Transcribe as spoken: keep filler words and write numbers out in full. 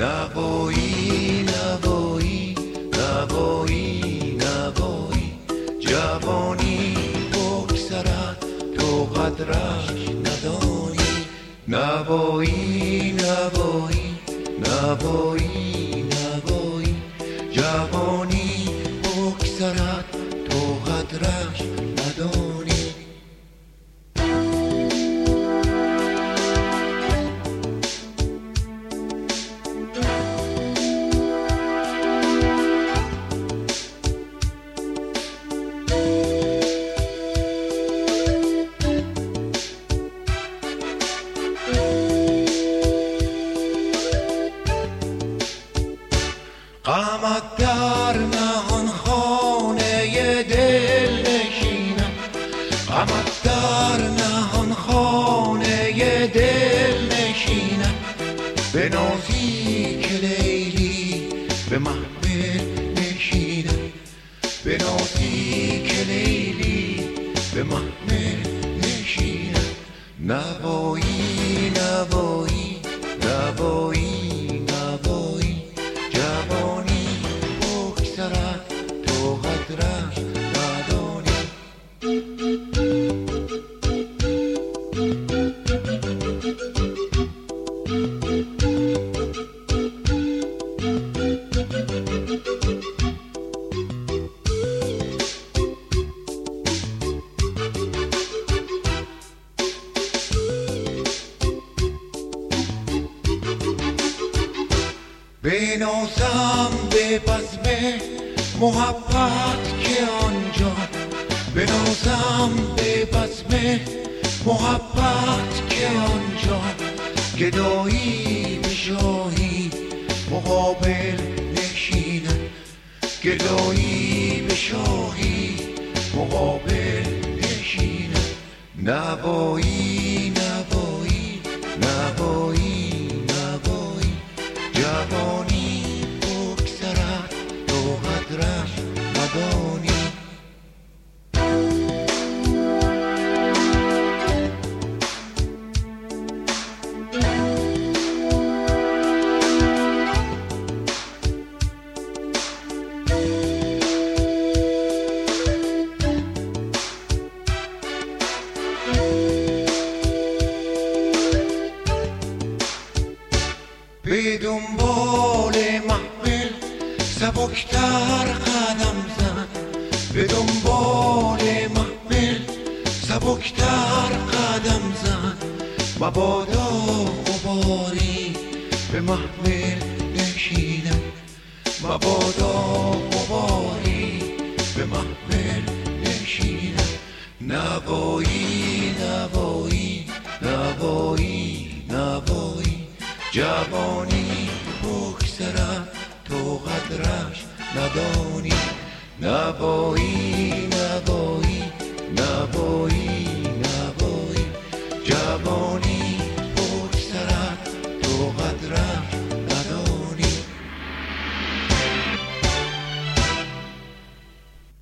نوایی نوایی نوایی نوایی جوانی بگذرد تو قدرش ندانی نوایی نوایی نوایی نوایی جوانی بگذرد تو قدرش ندانی غمت در نهان خانه دل نشینم غمت در نهان خانه دل نشینم به نازی که لیلی به محمل نشینم به نازی که لیلی به محمل نشینم نوایی نوایی نوایی نوایی جوانی بگذرد تو قدرش ندانی بنازم به بزم محبت که آنجا بنازم به بزم محبت که آنجا گدایی به شاهی مقابل نشینم گدایی به شاهی مقابل نشینم نوایی نوایی نوایی نوایی جوانی بگذرد تو قدرش ندانی به دنبال محمل سبکتر قدم زن به دنبال محمل سبکتر قدم زن مبادا غباری به محمل نشینم مبادا غباری به محمل نشینم نوایی نوایی نوایی نوایی جوانی بگذرد تو قدرش ندانی نوایی نوایی نوایی نوایی جوانی